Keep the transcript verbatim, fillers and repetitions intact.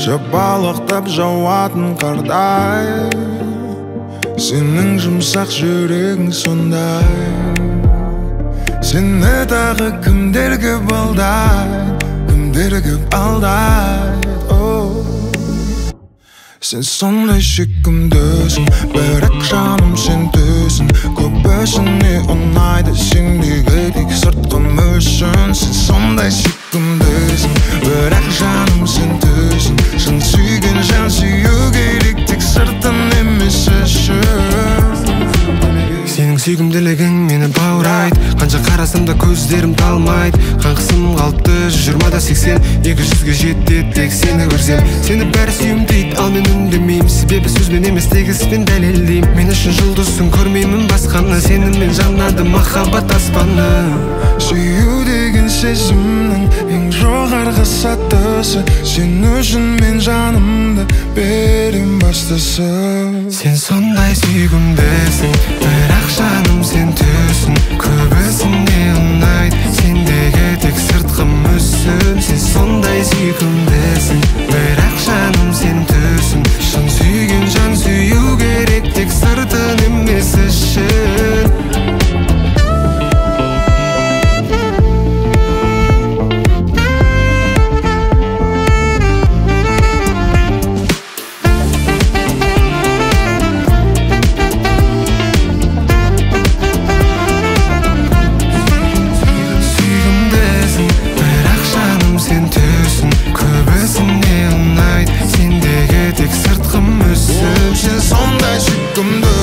жабалақтап жауатын қардай, сенің жұмсақ жүрегің сондай. Сені тағы кімдерге балдайды, кімдерге алдайды. Сен сондай сүйкімдісің, бірақ жаным сен төсің. Көбісіне ұнайды сендегі тек сыртқы мүсін. Сен сондай сүйкімдісің, бірақ жаным сен төсің. Шын сүйген жан сүю керек, тек сыртын емес ішін. Сенің сүйкімділігің мені баурайды, қанша қарасам да көздерім талмайды. Қаңқысым қалыпты жиырмада сексен, екі жүзге жетті тек сені көрсем. Сені бәрі сүйім дейді, ал мен үндемеймін, себебі сөзбен емес тек іспен дәлелдеймін. Мен үшін жұлдызсың, көрмеймін басқаны, сенімен жанады махаббат аспаны. Сүю деген сезімнің ең жоғарғы сатысы, сен үшін мен жанымды берем бастысы. Сен сондай сүйкімдісің, бірақ жаным сен төсің. Көбісіне ұнайды сендегі тек сыртқы мүсін. Сен сондай сүйкімдісің, бірақ жаным сен төсің. Шын сүйген жан сүю керек, тек сыртын емес ішін. Көбісіне ұнайды сендегі тек сыртқы мүсін. Сен сондай сүйкімді,